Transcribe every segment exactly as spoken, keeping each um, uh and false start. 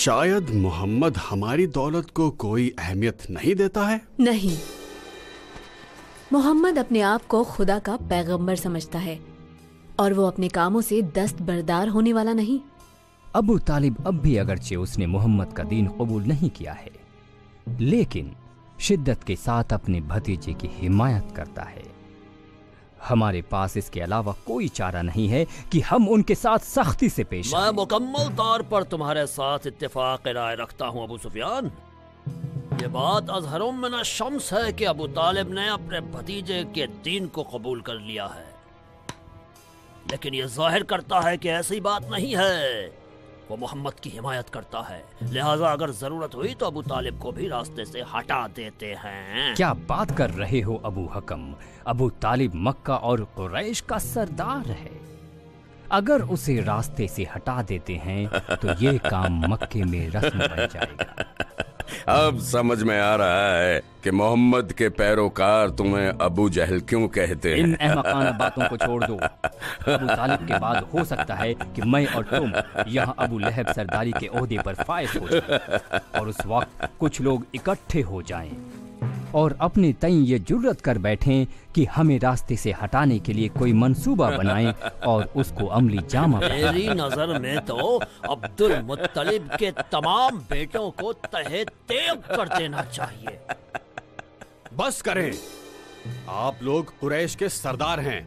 शायद मोहम्मद हमारी दौलत को कोई अहमियत नहीं देता है। नहीं, मोहम्मद अपने आप को खुदा का पैगंबर समझता है और वो अपने कामों से दस्तबरदार होने वाला नहीं। अबू तालिब अब भी अगरचे उसने मोहम्मद का दीन कबूल नहीं किया है, लेकिन शिद्दत के साथ अपने भतीजे की हिमायत करता है। हमारे पास इसके अलावा कोई चारा नहीं है कि हम उनके साथ सख्ती से पेश आएं। मैं मुकम्मल तौर पर तुम्हारे साथ इत्तेफाक राय रखता हूँ अबू सुफियान। ये बात अज़हरुम मिन अश-शम्स है कि अबू तालिब ने अपने भतीजे के दीन को कबूल कर लिया है, लेकिन ये जाहिर करता है कि ऐसी बात नहीं है। वो मोहम्मद की हिमायत करता है, लिहाजा अगर जरूरत हुई तो अबू तालिब को भी रास्ते से हटा देते हैं। क्या बात कर रहे हो अबू हकम? अबू तालिब मक्का और कुरैश का सरदार है। अगर उसे रास्ते से हटा देते हैं तो ये काम मक्के में रस्म बन जाएगा। अब समझ में आ रहा है कि मोहम्मद के पैरोकार तुम्हें अबू जहल क्यों कहते हैं। इन अहमकाना बातों को छोड़ दो। अबू तालिब के बाद हो सकता है कि मैं और तुम यहाँ अबू लहब सरदारी के ओहदे पर फायज हो जाएं, और उस वक्त कुछ लोग इकट्ठे हो जाएं और अपने तईं ये जुर्रत कर बैठें कि हमें रास्ते से हटाने के लिए कोई मंसूबा बनाएं और उसको अमली जामा। मेरी नजर में तो अब्दुल मुत्तलिब के तमाम बेटों को तहे तेब कर देना चाहिए। बस करें, आप लोग कुरैश के सरदार हैं।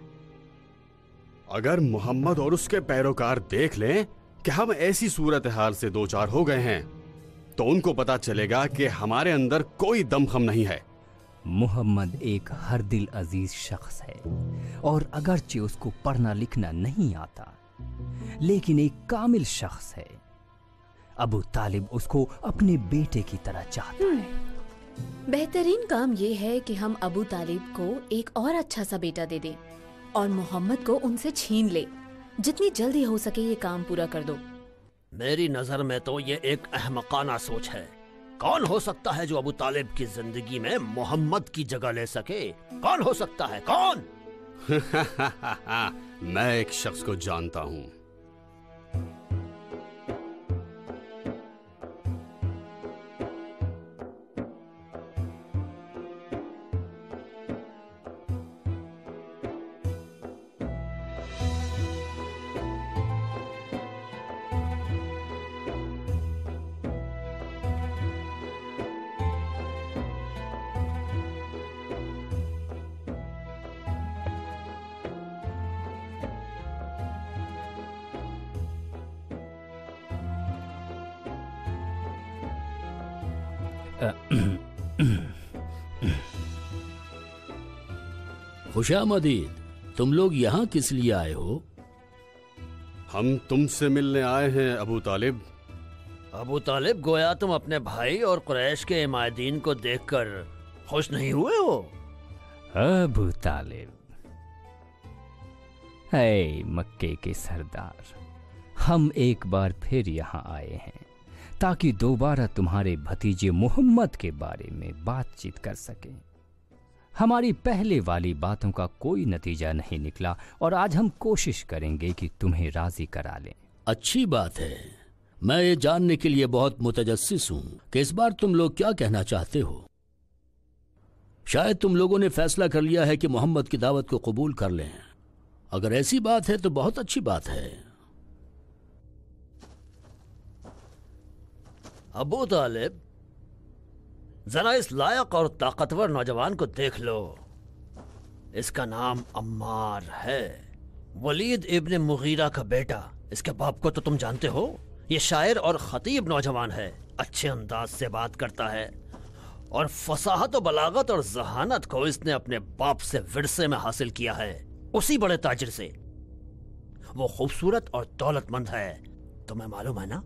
अगर मोहम्मद और उसके पैरोकार देख लें कि हम ऐसी सूरत हाल से दो चार हो गए हैं तो उनको पता चलेगा कि हमारे अंदर कोई दमखम नहीं है। मोहम्मद एक हर दिल अजीज शख्स है और अगरचे उसको पढ़ना लिखना नहीं आता, लेकिन एक कामिल शख्स है। अबू तालिब उसको अपने बेटे की तरह चाहता है। बेहतरीन काम ये है कि हम अबू तालिब को एक और अच्छा सा बेटा दे दें और मोहम्मद को उनसे छीन ले। जितनी जल्दी हो सके ये काम पूरा कर दो। मेरी नजर में तो ये एक अहमकाना सोच है। कौन हो सकता है जो अबू तालिब की जिंदगी में मोहम्मद की जगह ले सके? कौन हो सकता है? कौन? मैं एक शख्स को जानता हूँ। खुशामदीद, तुम लोग यहाँ किस लिए आए हो? हम तुमसे मिलने आए हैं अबू तालिब। अबू तालिब, गोया तुम अपने भाई और कुरैश के इमादीन को देखकर खुश नहीं हुए हो? अबू तालिब, ऐ मक्के के सरदार, हम एक बार फिर यहाँ आए हैं ताकि दोबारा तुम्हारे भतीजे मोहम्मद के बारे में बातचीत कर सकें। हमारी पहले वाली बातों का कोई नतीजा नहीं निकला और आज हम कोशिश करेंगे कि तुम्हें राजी करा लें। अच्छी बात है। मैं ये जानने के लिए बहुत मुतजस्सिस हूं कि इस बार तुम लोग क्या कहना चाहते हो। शायद तुम लोगों ने फैसला कर लिया है कि मोहम्मद की दावत को कबूल कर लें। अगर ऐसी बात है तो बहुत अच्छी बात है। अबू तालिब, जरा इस लायक और ताकतवर नौजवान को देख लो। इसका नाम अम्मार है, वलीद इब्न मुगीरा का बेटा। इसके बाप को तो तुम जानते हो। ये शायर और खतीब नौजवान है, अच्छे अंदाज से बात करता है और फसाहत और बलागत और जहानत को इसने अपने बाप से विरसे में हासिल किया है, उसी बड़े ताजिर से। वो खूबसूरत और दौलतमंद है, तुम्हें मालूम है ना?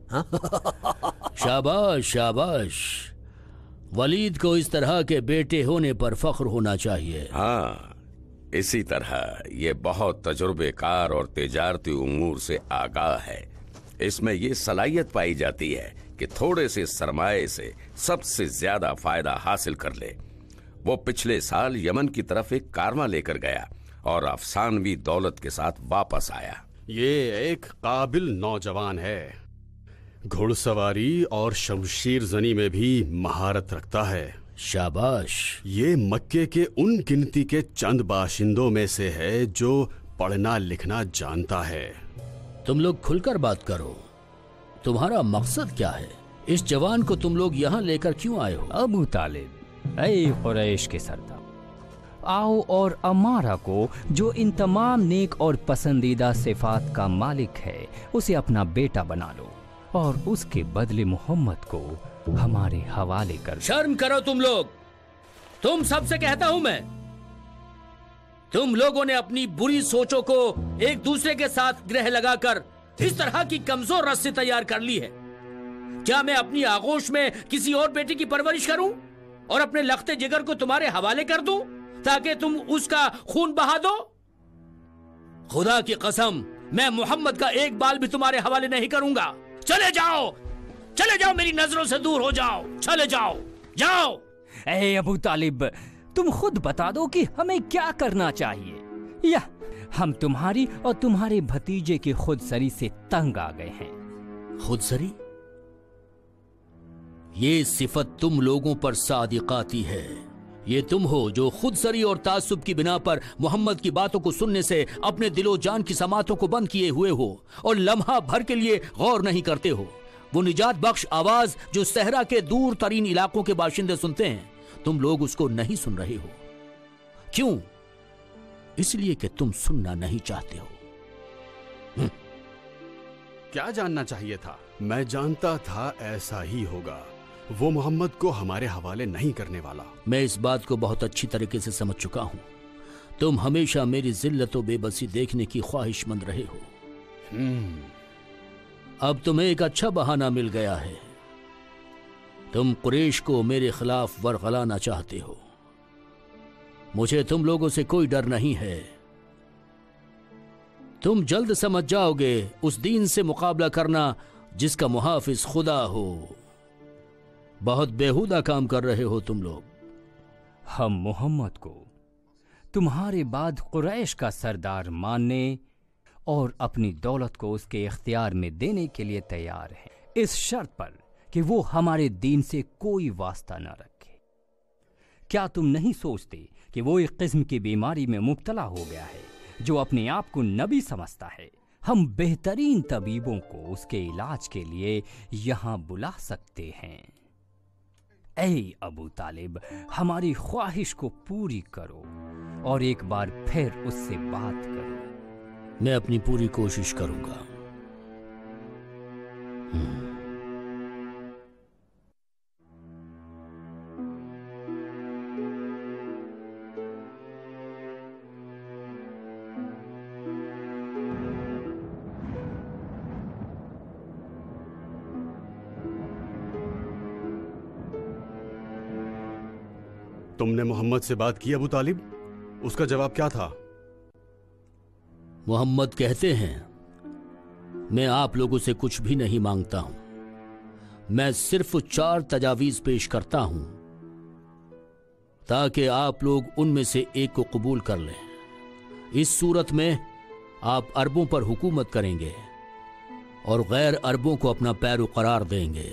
शाबाश शाबाश, वलीद को इस तरह के बेटे होने पर फख्र होना चाहिए। हाँ, इसी तरह ये बहुत तजुर्बेकार और तिजारती उमूर से आगाह है। इसमें ये सलाहियत पाई जाती है कि थोड़े से सरमाए से सबसे ज्यादा फायदा हासिल कर ले। वो पिछले साल यमन की तरफ एक कारवां लेकर गया और अफसानवी दौलत के साथ वापस आया। ये एक काबिल नौजवान है। घुड़सवारी और शमशीर जनी में भी महारत रखता है। शाबाश। ये मक्के के उन गिनती के चंद बाशिंदों में से है जो पढ़ना लिखना जानता है। तुम लोग खुलकर बात करो, तुम्हारा मकसद क्या है? इस जवान को तुम लोग यहाँ लेकर क्यों आए हो? अबू तालिब, ऐ कुरैश के सरदार, आओ और अमारा को, जो इन तमाम नेक और पसंदीदा सिफात का मालिक है, उसे अपना बेटा बना लो और उसके बदले मोहम्मद को हमारे हवाले कर। शर्म करो तुम लोग, तुम सबसे कहता हूं मैं, तुम लोगों ने अपनी बुरी सोचों को एक दूसरे के साथ ग्रह लगाकर इस तरह की कमजोर रस्सी तैयार कर ली है। क्या मैं अपनी आगोश में किसी और बेटे की परवरिश करूं और अपने लखते जिगर को तुम्हारे हवाले कर दूं ताकि तुम उसका खून बहा दो? खुदा की कसम, मैं मोहम्मद का एक बाल भी तुम्हारे हवाले नहीं करूंगा। चले जाओ, चले जाओ, मेरी नजरों से दूर हो जाओ, चले जाओ, जाओ। ए अबू तालिब, तुम खुद बता दो कि हमें क्या करना चाहिए, या हम तुम्हारी और तुम्हारे भतीजे की खुदसरी से तंग आ गए हैं। खुदसरी? ये सिफत तुम लोगों पर सादिकाती है। ये तुम हो जो खुदसरी और तासुब की बिना पर मोहम्मद की बातों को सुनने से अपने दिलो जान की समातों को बंद किए हुए हो और लम्हा भर के लिए गौर नहीं करते हो। वो निजात बख्श आवाज जो सहरा के दूर तरीन इलाकों के बाशिंदे सुनते हैं, तुम लोग उसको नहीं सुन रहे हो। क्यों? इसलिए कि तुम सुनना नहीं चाहते हो। क्या जानना चाहिए था? मैं जानता था ऐसा ही होगा। वो मोहम्मद को हमारे हवाले नहीं करने वाला। मैं इस बात को बहुत अच्छी तरीके से समझ चुका हूं। तुम हमेशा मेरी जिल्लत और बेबसी देखने की ख्वाहिशमंद रहे हो। अब तुम्हें एक अच्छा बहाना मिल गया है। तुम कुरैश को मेरे खिलाफ वरगलाना चाहते हो। मुझे तुम लोगों से कोई डर नहीं है। तुम जल्द समझ जाओगे उस दीन से मुकाबला करना जिसका मुहाफिज खुदा हो। बहुत बेहुदा काम कर रहे हो तुम लोग। हम मोहम्मद को तुम्हारे बाद कुरैश का सरदार मानने और अपनी दौलत को उसके इख्तियार में देने के लिए तैयार हैं, इस शर्त पर कि वो हमारे दीन से कोई वास्ता न रखे। क्या तुम नहीं सोचते कि वो एक किस्म की बीमारी में मुब्तला हो गया है जो अपने आप को नबी समझता है? हम बेहतरीन तबीबों को उसके इलाज के लिए यहाँ बुला सकते हैं। ऐ अबू तालिब, हमारी ख्वाहिश को पूरी करो और एक बार फिर उससे बात करो। मैं अपनी पूरी कोशिश करूंगा। तुमने मोहम्मद से बात की अबू तालिब? उसका जवाब क्या था? मोहम्मद कहते हैं, मैं आप लोगों से कुछ भी नहीं मांगता हूं। मैं सिर्फ चार तजावीज पेश करता हूं ताकि आप लोग उनमें से एक को कबूल कर लें। इस सूरत में आप अरबों पर हुकूमत करेंगे और गैर अरबों को अपना पैरो करार देंगे।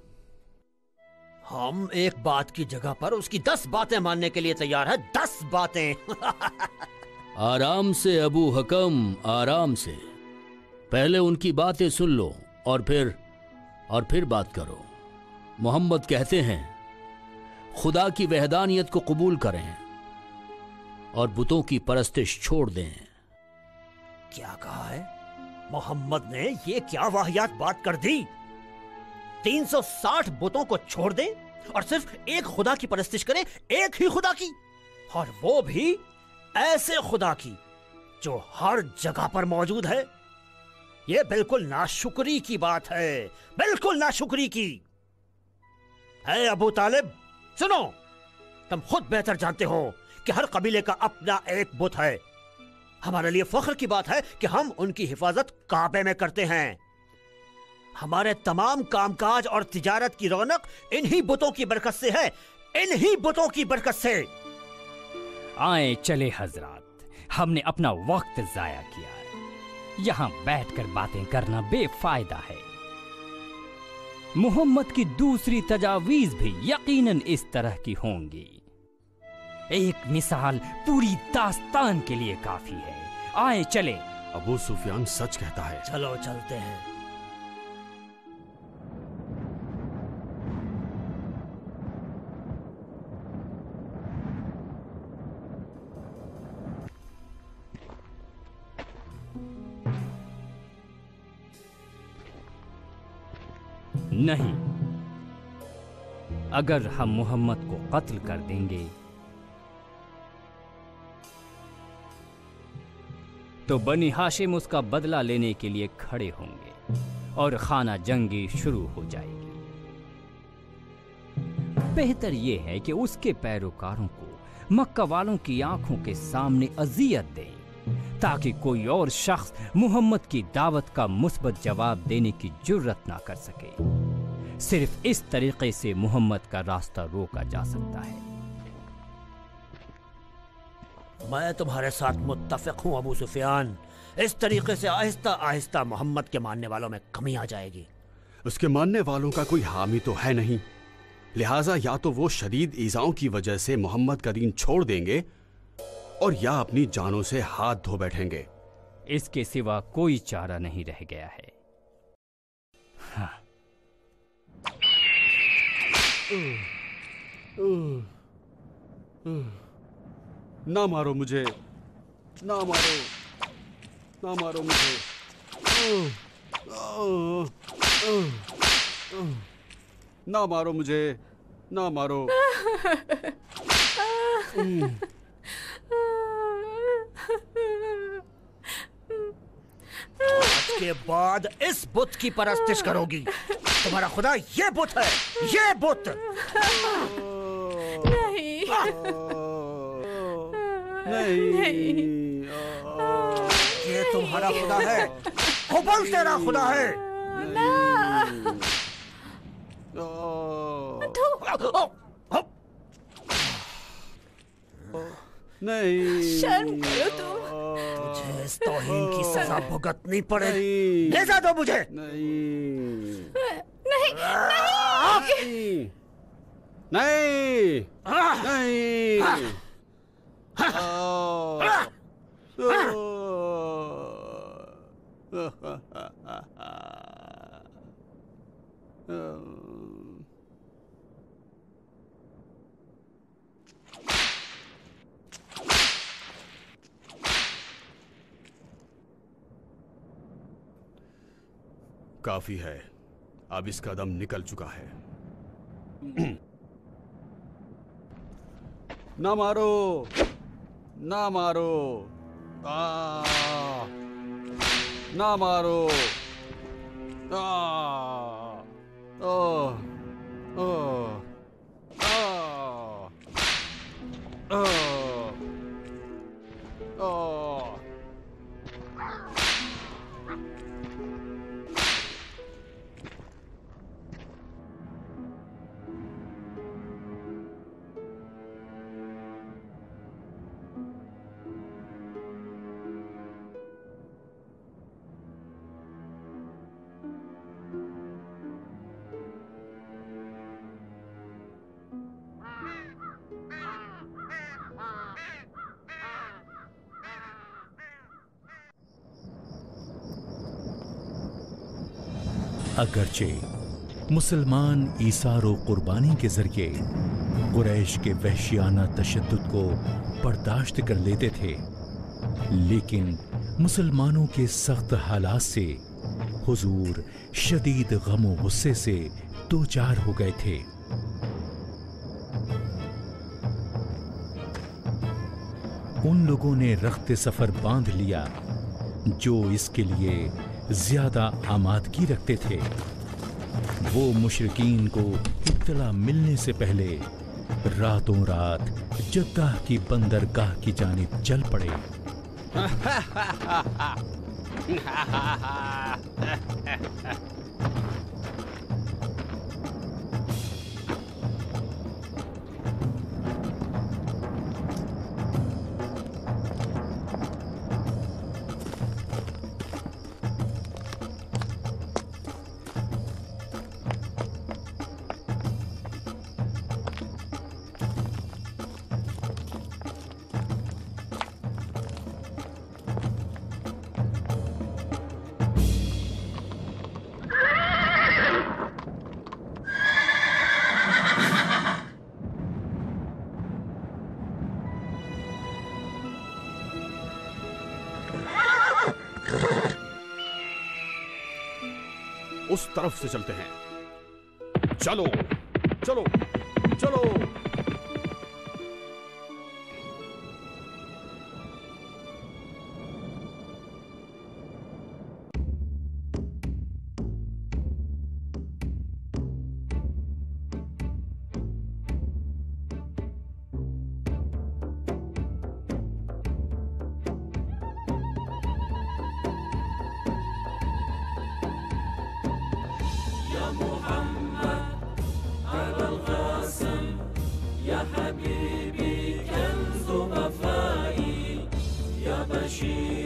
हम एक बात की जगह पर उसकी दस बातें मानने के लिए तैयार है। दस बातें। आराम से अबू हकम, आराम से। पहले उनकी बातें सुन लो और फिर और फिर बात करो। मोहम्मद कहते हैं, खुदा की वहदानियत को कबूल करें और बुतों की परस्तिश छोड़ दें। क्या कहा है? मोहम्मद ने ये क्या वाहियात बात कर दी? तीन सौ साठ बुतों को छोड़ दे और सिर्फ एक खुदा की परस्तिश करे, एक ही खुदा की, और वो भी ऐसे खुदा की जो हर जगह पर मौजूद है। ये बिल्कुल नाशुक्री की बात है, बिल्कुल नाशुक्री की। है अबू तालिब, सुनो, तुम खुद बेहतर जानते हो कि हर कबीले का अपना एक बुत है। हमारे लिए फख्र की बात है कि हम उनकी हिफाजत काबे में करते हैं। हमारे तमाम कामकाज और तिजारत की रौनक इन्हीं बुतों की बरकत से है, इन्हीं बुतों की बरकत से। आए चले हजरात, हमने अपना वक्त जाया किया है। यहाँ बैठकर बातें करना बेफायदा है। मोहम्मद की दूसरी तजावीज भी यकीनन इस तरह की होंगी। एक मिसाल पूरी दास्तान के लिए काफी है। आए चले। अबू सुफियान सच कहता है। चलो चलते हैं। नहीं, अगर हम मोहम्मद को कत्ल कर देंगे तो बनी हाशिम उसका बदला लेने के लिए खड़े होंगे और खाना जंगी शुरू हो जाएगी। बेहतर यह है कि उसके पैरोकारों को मक्का वालों की आंखों के सामने अजियत दें ताकि कोई और शख्स मोहम्मद की दावत का मुस्बत जवाब देने की जुर्रत ना कर सके। सिर्फ इस तरीके से मोहम्मद का रास्ता रोका जा सकता है। मैं तुम्हारे साथ मुत्तफिक हूं अबू सुफियान। इस तरीके से आहिस्ता आहिस्ता मोहम्मद के मानने वालों में कमी आ जाएगी। उसके मानने वालों का कोई हामी तो है नहीं, लिहाजा या तो वो शदीद ईजाओं की वजह से मोहम्मद का दीन छोड़ देंगे और या अपनी जानों से हाथ धो बैठेंगे। इसके सिवा कोई चारा नहीं रह गया है। हाँ। ना मारो मुझे, ना मारो, ना मारो मुझे, ना मारो मुझे, ना मारो। आज के बाद इस बुत की परस्तिश करोगी। तुम्हारा खुदा ये बुत है, ये बुत। नहीं, नहीं, ये तुम्हारा खुदा है, हुबल तेरा खुदा है। नहीं, शर्म करो तुम। तुझे इस तौहीन की सजा भुगतनी पड़ेगी। नहीं, भेजा दो मुझे। नहीं, नहीं, नहीं, नहीं, नहीं। काफी है, अब इसका दम निकल चुका है। ना मारो, ना मारो, आ, ना मारो, आ, ओ, ओ, आ, ओ, ओ। अगरचे मुसलमान ईसार व कुर्बानी के जरिए कुरैश के वहशियाना तशद्दुद को बर्दाश्त कर लेते थे, लेकिन मुसलमानों के सख्त हालात से हुजूर शदीद गम व गुस्से से दो चार हो गए थे। उन लोगों ने रख्ते सफर बांध लिया जो इसके लिए ज्यादा आमादगी रखते थे। वो मुशरिकीन को इत्तला मिलने से पहले रातों रात जद्दाह की बंदरगाह की जानिब चल पड़े। उस तरफ से चलते हैं। चलो चलो चलो। حبيبي كنز وفائي يا بشير